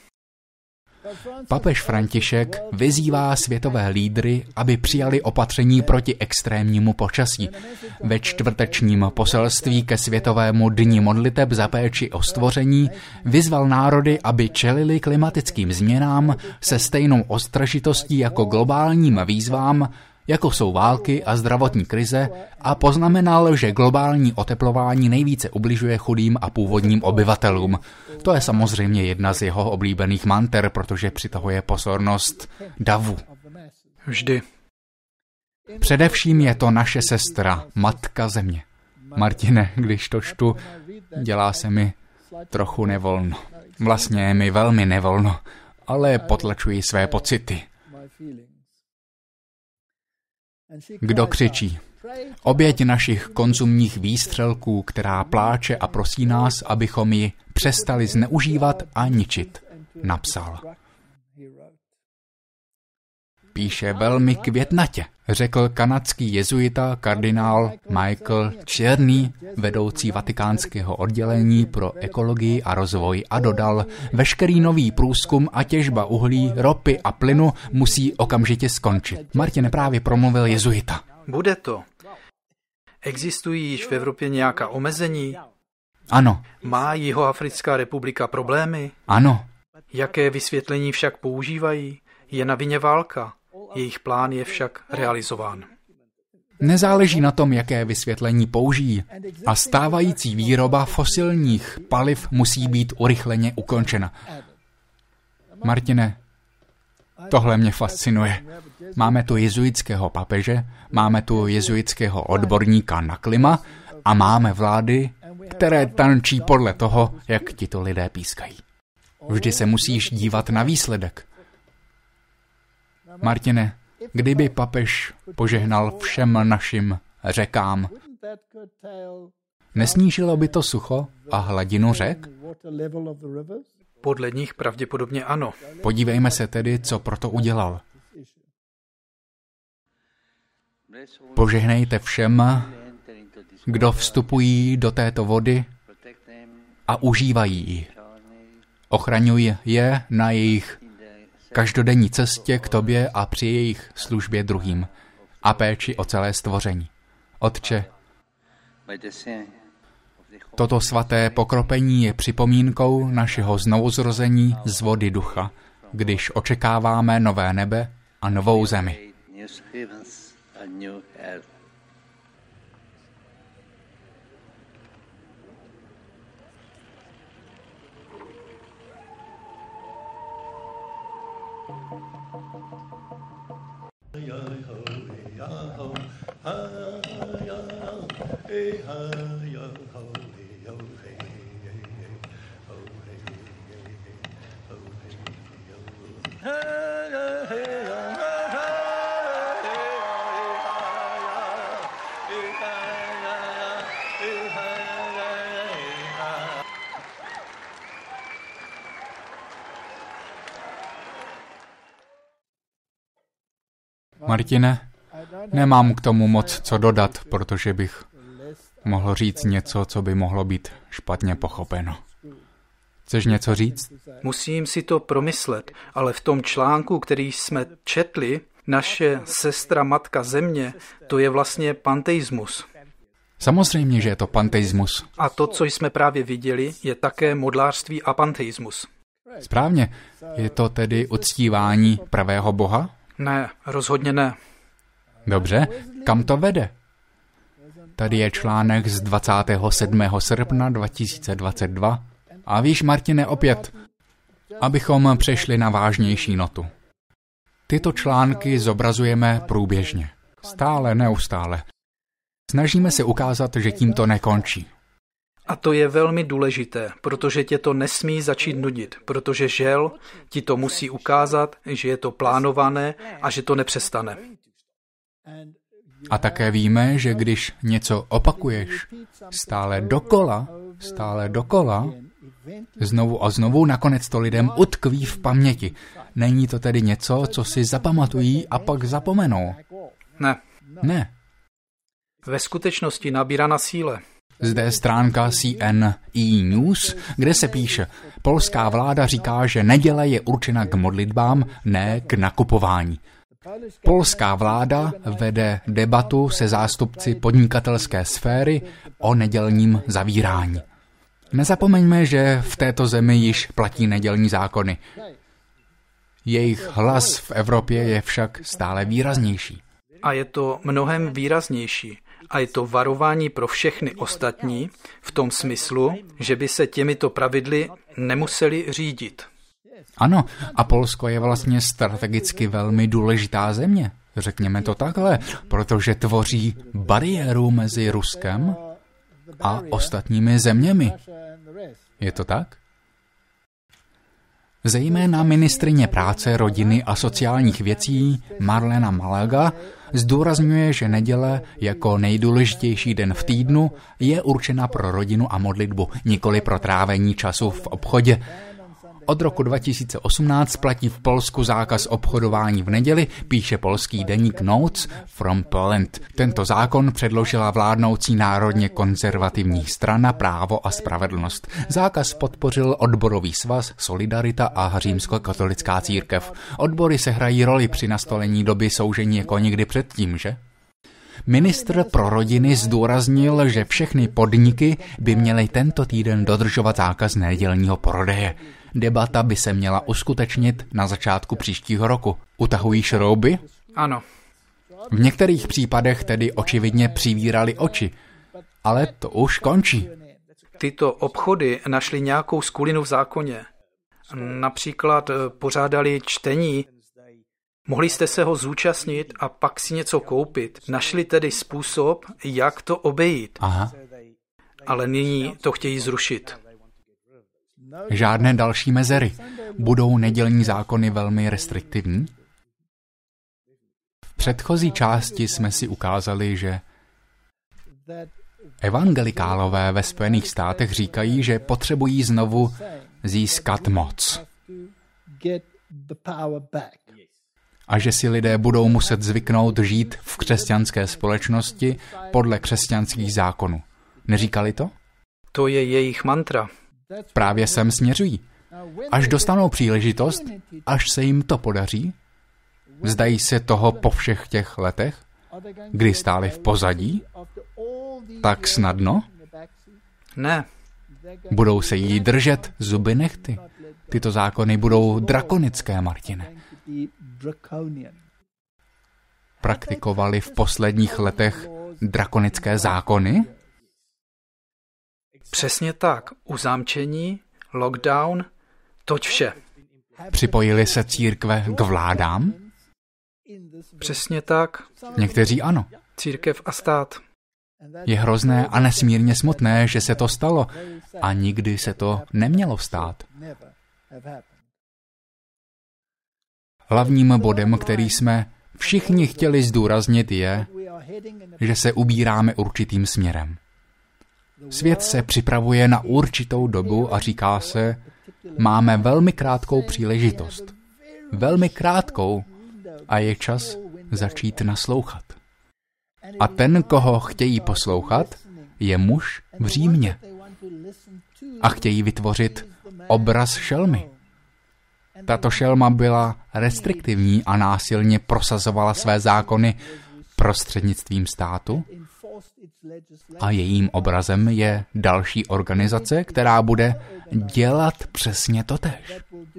Papež František vyzývá světové lídry, aby přijali opatření proti extrémnímu počasí. Ve čtvrtečním poselství ke Světovému dni modliteb za péči o stvoření vyzval národy, aby čelili klimatickým změnám se stejnou ostražitostí jako globálním výzvám, jako jsou války a zdravotní krize, a poznamenal, že globální oteplování nejvíce ubližuje chudým a původním obyvatelům. To je samozřejmě jedna z jeho oblíbených manter, protože přitahuje pozornost davu. Vždy. Především je to naše sestra, Matka Země. Martine, když to čtu, dělá se mi trochu nevolno. Vlastně je mi velmi nevolno, ale potlačuji své pocity. Kdo křičí? Oběť našich konzumních výstřelků, která pláče a prosí nás, abychom ji přestali zneužívat a ničit, napsal. Píše velmi květnatě, řekl kanadský jezuita kardinál Michael Černý, vedoucí vatikánského oddělení pro ekologii a rozvoj, a dodal, veškerý nový průzkum a těžba uhlí, ropy a plynu musí okamžitě skončit. Martin právě promluvil jezuita. Bude to. Existují již v Evropě nějaká omezení? Ano. Má Jihoafrická republika problémy? Ano. Jaké vysvětlení však používají? Je na vině válka. Jejich plán je však realizován. Nezáleží na tom, jaké vysvětlení použijí, a stávající výroba fosilních paliv musí být urychleně ukončena. Martine, tohle mě fascinuje. Máme tu jezuitského papeže, máme tu jezuitského odborníka na klima a máme vlády, které tančí podle toho, jak tito lidé pískají. Vždy se musíš dívat na výsledek. Martine, kdyby papež požehnal všem našim řekám, nesnížilo by to sucho a hladinu řek? Podle nich pravděpodobně ano. Podívejme se tedy, co proto udělal. Požehnejte všem, kdo vstupují do této vody, a užívají ji. Ochraňuj je na jejich každodenní cestě k tobě a při jejich službě druhým a péči o celé stvoření. Otče, toto svaté pokropení je připomínkou našeho znovuzrození z vody ducha, když očekáváme nové nebe a novou zemi. Martine, nemám k tomu moc co dodat, protože bych mohl říct něco, co by mohlo být špatně pochopeno. Chceš něco říct? Musím si to promyslet, ale v tom článku, který jsme četli, naše sestra Matka Země, to je vlastně panteismus. Samozřejmě, že je to panteismus. A to, co jsme právě viděli, je také modlářství a panteismus. Správně. Je to tedy uctívání pravého Boha? Ne, rozhodně ne. Dobře, kam to vede? Tady je článek z 27. srpna 2022. A víš, Martine, opět, abychom přešli na vážnější notu. Tyto články zobrazujeme průběžně. Stále, neustále. Snažíme se ukázat, že tím to nekončí. A to je velmi důležité, protože tě to nesmí začít nudit, protože žel ti to musí ukázat, že je to plánované a že to nepřestane. A také víme, že když něco opakuješ stále dokola, znovu a znovu, nakonec to lidem utkví v paměti. Není to tedy něco, co si zapamatují a pak zapomenou. Ne. Ve skutečnosti nabírá na síle. Zde je stránka CNE News, kde se píše: polská vláda říká, že neděle je určena k modlitbám, ne k nakupování. Polská vláda vede debatu se zástupci podnikatelské sféry o nedělním zavírání. Nezapomeňme, že v této zemi již platí nedělní zákony. Jejich hlas v Evropě je však stále výraznější. A je to mnohem výraznější. A je to varování pro všechny ostatní v tom smyslu, že by se těmito pravidly nemuseli řídit. Ano, a Polsko je vlastně strategicky velmi důležitá země. Řekněme to takhle, protože tvoří bariéru mezi Ruskem a ostatními zeměmi. Je to tak? Zejména ministryně práce, rodiny a sociálních věcí Marlena Malaga zdůrazňuje, že neděle jako nejdůležitější den v týdnu je určena pro rodinu a modlitbu, nikoli pro trávení času v obchodě. Od roku 2018 platí v Polsku zákaz obchodování v neděli, píše polský deník Notes from Poland. Tento zákon předložila vládnoucí národně konzervativní strana Právo a spravedlnost. Zákaz podpořil odborový svaz Solidarita a římskokatolická církev. Odbory sehrají roli při nastolení doby soužení jako nikdy předtím, že? Ministr pro rodiny zdůraznil, že všechny podniky by měly tento týden dodržovat zákaz nedělního prodeje. Debata by se měla uskutečnit na začátku příštího roku. Utahují šrouby? Ano. V některých případech tedy očividně přivírali oči, ale to už končí. Tyto obchody našly nějakou skulinu v zákoně. Například pořádali čtení. Mohli jste se ho zúčastnit a pak si něco koupit. Našli tedy způsob, jak to obejít. Aha. Ale nyní to chtějí zrušit. Žádné další mezery. Budou nedělní zákony velmi restriktivní? V předchozí části jsme si ukázali, že evangelikálové ve Spojených státech říkají, že potřebují znovu získat moc. A že si lidé budou muset zvyknout žít v křesťanské společnosti podle křesťanských zákonů. Neříkali to? To je jejich mantra. Právě sem směřují. Až dostanou příležitost, až se jim to podaří, vzdají se toho po všech těch letech, kdy stáli v pozadí, tak snadno? Ne. Budou se jí držet zuby nehty. Tyto zákony budou drakonické, Martine. Praktikovali v posledních letech drakonické zákony? Přesně tak. Uzámčení, lockdown, toť vše. Připojili se církve k vládám? Přesně tak. Někteří ano. Církev a stát. Je hrozné a nesmírně smutné, že se to stalo a nikdy se to nemělo stát. Hlavním bodem, který jsme všichni chtěli zdůraznit, je, že se ubíráme určitým směrem. Svět se připravuje na určitou dobu a říká se, máme velmi krátkou příležitost. Velmi krátkou a je čas začít naslouchat. A ten, koho chtějí poslouchat, je muž v Římě. A chtějí vytvořit obraz šelmy. Tato šelma byla restriktivní a násilně prosazovala své zákony prostřednictvím státu. A jejím obrazem je další organizace, která bude dělat přesně totéž.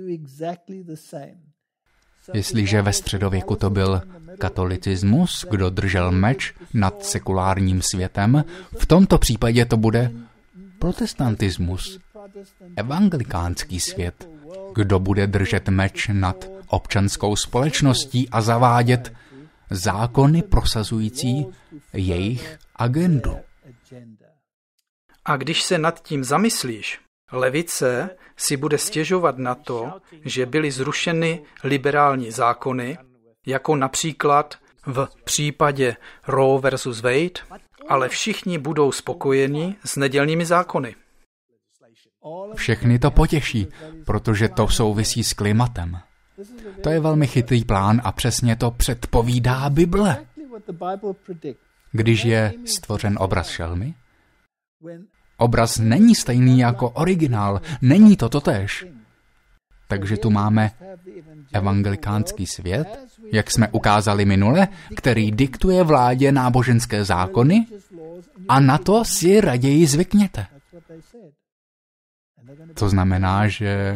Jestliže ve středověku to byl katolicismus, kdo držel meč nad sekulárním světem, v tomto případě to bude protestantismus, evangelikánský svět, kdo bude držet meč nad občanskou společností a zavádět zákony prosazující jejich agendu. A když se nad tím zamyslíš, levice si bude stěžovat na to, že byly zrušeny liberální zákony, jako například v případě Roe versus Wade, ale všichni budou spokojeni s nedělnými zákony. Všechny to potěší, protože to souvisí s klimatem. To je velmi chytrý plán a přesně to předpovídá Bible. Když je stvořen obraz šelmy, obraz není stejný jako originál, není to totéž. Takže tu máme evangelikánský svět, jak jsme ukázali minule, který diktuje vládě náboženské zákony a na to si raději zvykněte. To znamená, že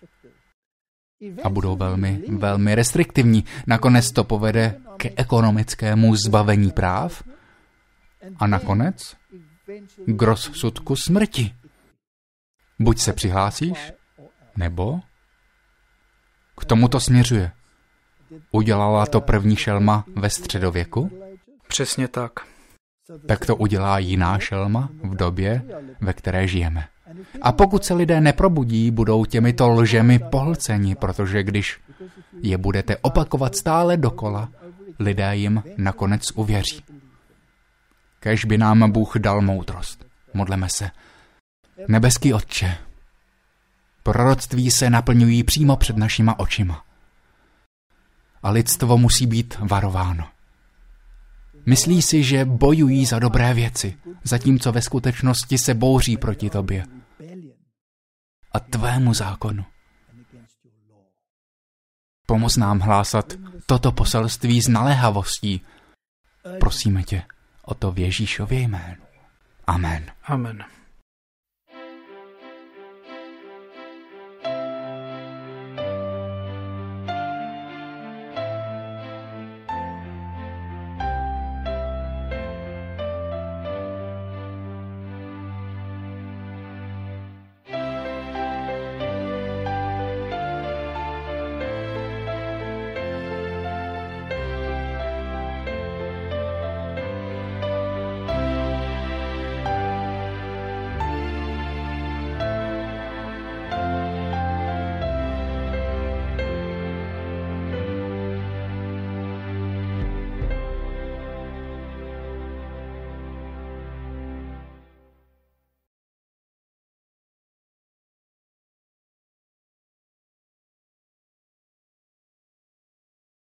a budou velmi, velmi restriktivní. Nakonec to povede k ekonomickému zbavení práv a nakonec k rozsudku smrti. Buď se přihlásíš, nebo k tomu to směřuje. Udělala to první šelma ve středověku? Přesně tak. Tak to udělá jiná šelma v době, ve které žijeme. A pokud se lidé neprobudí, budou těmito lžemi pohlceni, protože když je budete opakovat stále dokola, lidé jim nakonec uvěří. Kéž by nám Bůh dal moudrost. Modleme se. Nebeský Otče, proroctví se naplňují přímo před našima očima. A lidstvo musí být varováno. Myslí si, že bojují za dobré věci, zatímco ve skutečnosti se bouří proti tobě a tvému zákonu. Pomoz nám hlásat toto poselství s naléhavostí. Prosíme tě o to v Ježíšově jménu. Amen. Amen.